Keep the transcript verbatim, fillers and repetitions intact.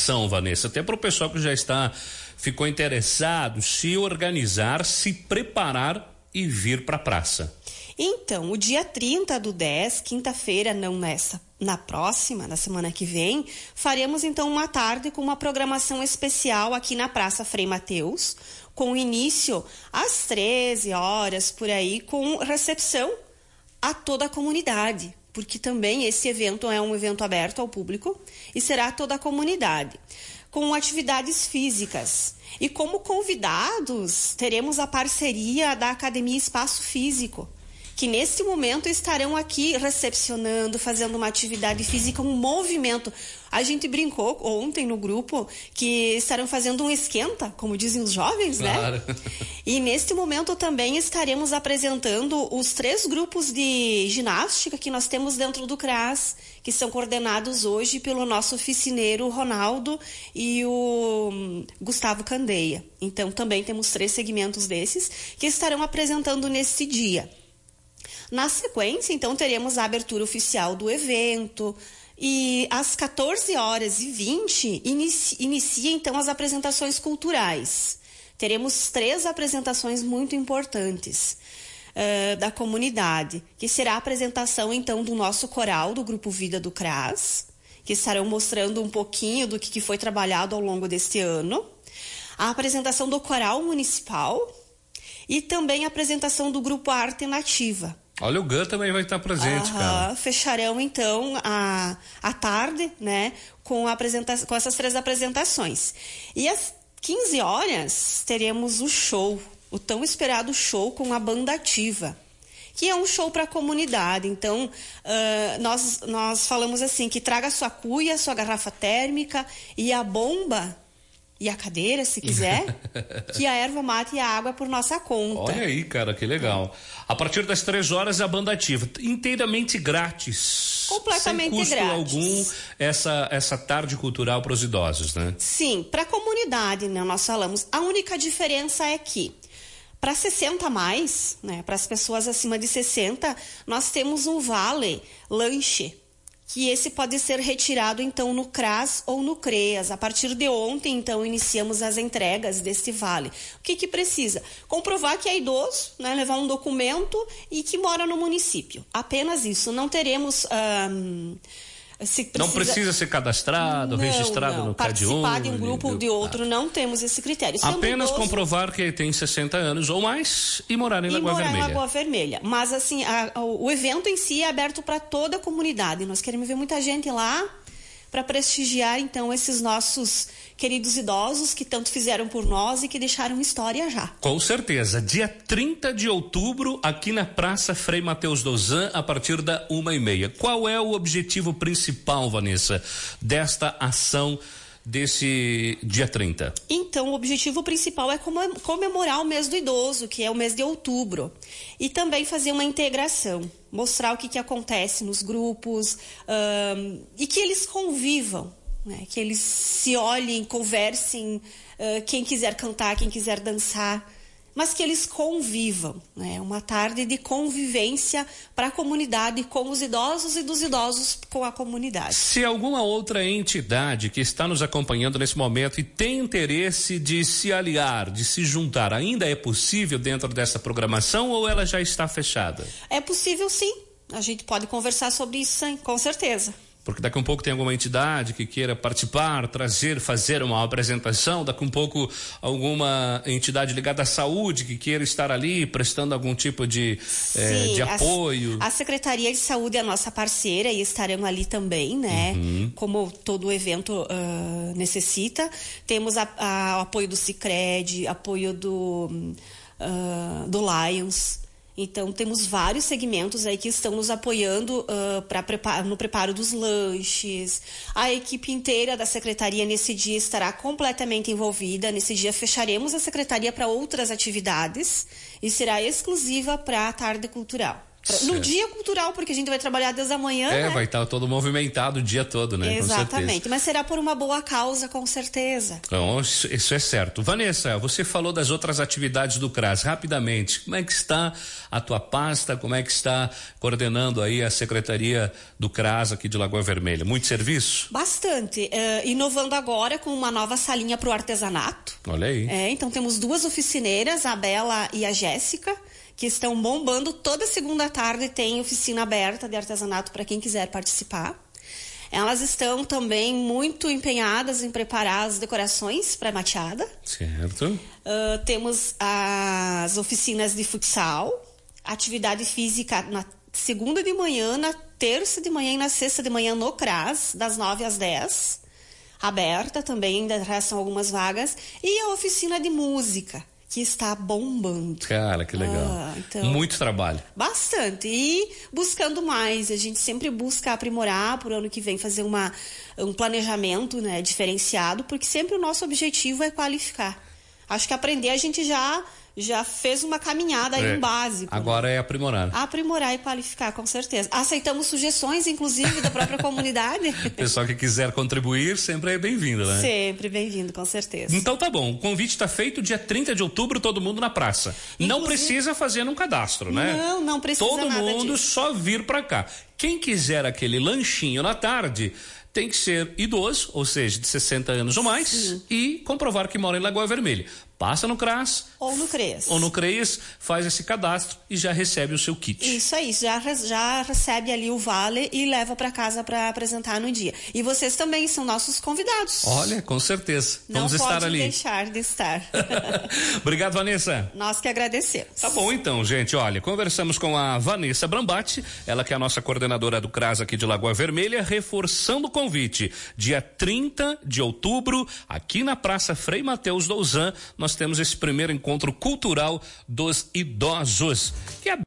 ação, Vanessa? Até para o pessoal que já está, ficou interessado, se organizar, se preparar e vir para a praça. Então, o dia trinta do dez, quinta-feira, não nessa, na próxima, na semana que vem, faremos então uma tarde com uma programação especial aqui na Praça Frei Mateus, com início às treze horas, por aí, com recepção a toda a comunidade, porque também esse evento é um evento aberto ao público e será a toda a comunidade, com atividades físicas. E como convidados, teremos a parceria da Academia Espaço Físico, que nesse momento estarão aqui recepcionando, fazendo uma atividade física, um movimento. A gente brincou ontem no grupo que estarão fazendo um esquenta, como dizem os jovens, claro, né? E neste momento também estaremos apresentando os três grupos de ginástica que nós temos dentro do C R A S, que são coordenados hoje pelo nosso oficineiro Ronaldo e o Gustavo Candeia. Então também temos três segmentos desses que estarão apresentando nesse dia. Na sequência, então, teremos a abertura oficial do evento e às quatorze horas e vinte inicia, inicia então as apresentações culturais. Teremos três apresentações muito importantes uh, da comunidade, que será a apresentação então do nosso coral do Grupo Vida do C R A S, que estarão mostrando um pouquinho do que, que foi trabalhado ao longo deste ano, a apresentação do coral municipal e também a apresentação do Grupo Arte Nativa. Olha, o Gun também vai estar presente, Aham, cara. Fecharão, então, a, a tarde, né, com, a apresenta- com essas três apresentações. E às quinze horas, teremos o show, o tão esperado show com a Banda Ativa, que é um show para a comunidade. Então, uh, nós, nós falamos assim, que traga sua cuia, sua garrafa térmica e a bomba e a cadeira, se quiser, que a erva mate e a água por nossa conta. Olha aí, cara, que legal. A partir das três horas a Banda Ativa, inteiramente grátis. Completamente sem custo grátis. algum, essa, essa tarde cultural para os idosos, né? Sim, para a comunidade, né, nós falamos. A única diferença é que para sessenta a mais, né, para as pessoas acima de sessenta, nós temos um vale lanche, que esse pode ser retirado, então, no C R A S ou no CREAS. A partir de ontem, então, iniciamos as entregas desse vale. O que que precisa? Comprovar que é idoso, né, levar um documento e que mora no município. Apenas isso. Não teremos... Um, se precisa... Não precisa ser cadastrado, não, registrado não. no CAD um. Participar de um grupo ou de outro, ah. não temos esse critério. Sendo Apenas idoso, comprovar que tem sessenta anos ou mais e morar em e Lagoa morar Vermelha. em Lagoa Vermelha. Mas, assim, a, a, o evento em si é aberto para toda a comunidade. Nós queremos ver muita gente lá para prestigiar, então, esses nossos queridos idosos que tanto fizeram por nós e que deixaram história já. Com certeza. Dia trinta de outubro, aqui na Praça Frei Mateus Dozan, a partir da uma e meia. Qual é o objetivo principal, Vanessa, desta ação desse dia trinta? Então, o objetivo principal é comemorar o mês do idoso, que é o mês de outubro, e também fazer uma integração, mostrar o que, que acontece nos grupos, um, e que eles convivam, né? Que eles se olhem, conversem, uh, quem quiser cantar, quem quiser dançar, mas que eles convivam, né? Uma tarde de convivência para a comunidade com os idosos e dos idosos com a comunidade. Se alguma outra entidade que está nos acompanhando nesse momento e tem interesse de se aliar, de se juntar, ainda é possível dentro dessa programação ou ela já está fechada? É possível, sim. A gente pode conversar sobre isso, sim, com certeza. Porque daqui a um pouco tem alguma entidade que queira participar, trazer, fazer uma apresentação, daqui a um pouco alguma entidade ligada à saúde que queira estar ali prestando algum tipo de, Sim, eh, de a, apoio. A Secretaria de Saúde é a nossa parceira e estaremos ali também, né? Uhum. Como todo evento uh, necessita. Temos a, a, o apoio do Sicredi, apoio do, uh, do Lions. Então, temos vários segmentos aí que estão nos apoiando uh, pra preparo, no preparo dos lanches. A equipe inteira da secretaria nesse dia estará completamente envolvida. Nesse dia fecharemos a secretaria para outras atividades e será exclusiva para a tarde cultural. No dia cultural, porque a gente vai trabalhar desde a manhã, É, né? vai estar todo movimentado o dia todo, né? Exatamente, mas será por uma boa causa, com certeza. Então, isso, isso é certo. Vanessa, você falou das outras atividades do C R A S, rapidamente, como é que está a tua pasta, como é que está coordenando aí a Secretaria do C R A S aqui de Lagoa Vermelha? Muito serviço? Bastante, uh, inovando agora com uma nova salinha para o artesanato. Olha aí. É, então temos duas oficineiras, a Bela e a Jéssica, que estão bombando. Toda segunda tarde tem oficina aberta de artesanato para quem quiser participar. Elas estão também muito empenhadas em preparar as decorações para a mateada. Certo. Uh, temos as oficinas de futsal, atividade física na segunda de manhã, na terça de manhã e na sexta de manhã no C R A S, das nove às dez. Aberta também, ainda restam algumas vagas. E a oficina de música, que está bombando. Cara, que legal. Ah, então, muito trabalho. Bastante. E buscando mais. A gente sempre busca aprimorar para o ano que vem, fazer uma, um planejamento, né, diferenciado, porque sempre o nosso objetivo é qualificar. Acho que aprender a gente já, já fez uma caminhada aí, É. um básico. Agora né? é aprimorar. Aprimorar e qualificar, com certeza. Aceitamos sugestões, inclusive, da própria comunidade. Pessoal que quiser contribuir, sempre é bem-vindo, né? Sempre bem-vindo, com certeza. Então tá bom, o convite está feito, dia trinta de outubro, todo mundo na praça. Inclusive, não precisa fazer um cadastro, né? Não, não precisa Todo nada mundo disso. só vir pra cá. Quem quiser aquele lanchinho na tarde, tem que ser idoso, ou seja, de sessenta anos ou mais, Sim. e comprovar que mora em Lagoa Vermelha. Passa no C R A S. Ou no CREAS. Ou no CREAS, faz esse cadastro e já recebe o seu kit. Isso aí, já, já recebe ali o vale e leva para casa para apresentar no dia. E vocês também são nossos convidados. Olha, com certeza. Vamos Não estar pode ali. deixar de estar. Obrigado, Vanessa. Nós que agradecemos. Tá bom então, gente, olha, conversamos com a Vanessa Brambati, ela que é a nossa coordenadora do C R A S aqui de Lagoa Vermelha, reforçando o convite, dia trinta de outubro, aqui na Praça Frei Mateus Douzan, nós temos esse primeiro encontro cultural dos idosos, que é